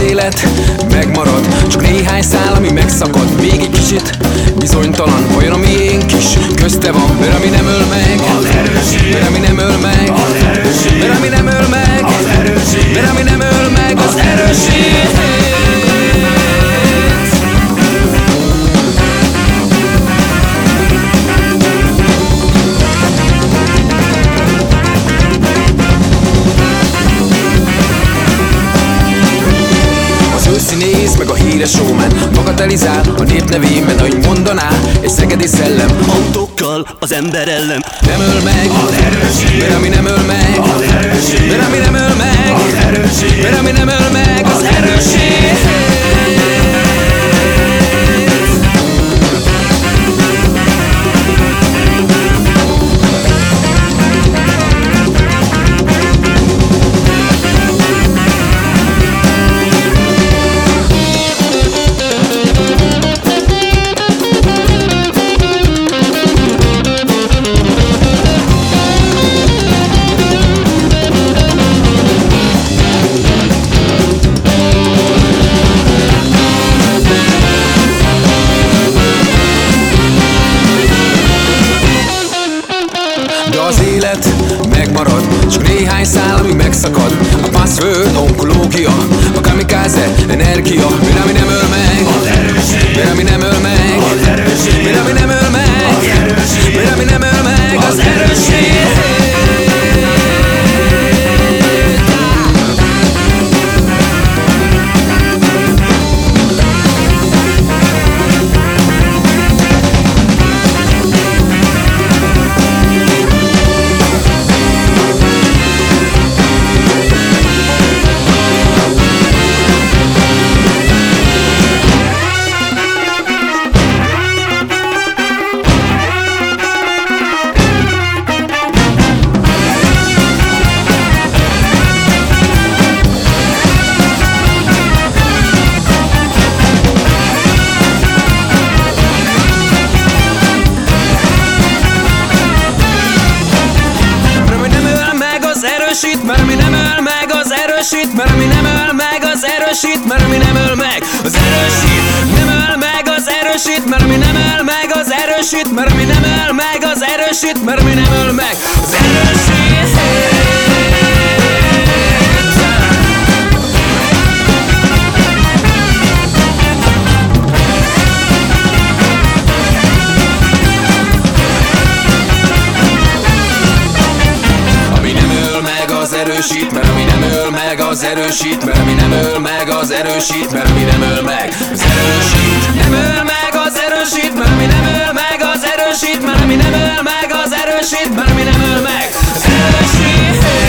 élet megmarad, csak néhány szál, ami megszakad. Még egy kicsit bizonytalan, olyan a miénk is közte van. Mert ami nem öl meg, az erősít. mert ami nem öl meg, az erősít. mert ami nem öl meg, az erősít. mert ami nem öl meg, az erősít. Nézd meg a híres showman, bagatelizál a nép nevében, ahogy mondaná egy szegedi szellem. Autókkal az ember ellen Nem öl meg, az erősít. mert ami nem öl meg, az erősít. mert ami nem öl meg, az erősít. mert ami nem öl meg, az erősít. De az élet megmarad, csak néhány szál, ami megszakad. A password, onkológia, a kamikaze, energia. Mert ami nem öl meg, az erősít. mert ami nem öl meg, az erősít. mert ami nem öl meg, az erősít. mert ami nem öl meg, az erősít. Mert ami nem öl meg, az erősít. Mert ami nem öl meg, az erősít. Mert ami nem öl meg, az erősít. Nem öl meg, az erősít. Mert ami nem öl meg, az erősít. Mert ami nem öl meg, az erősít. Mert ami nem öl meg, az erősít. Erősít, mert ami nem öl meg, az erősít, mert ami nem öl meg, az erősít, mert ami nem öl meg, az erősít. Nem öl meg, az erősít, mert ami nem öl meg, az erősít, mert ami nem öl meg, az erősít, mert ami nem öl meg, az erősít.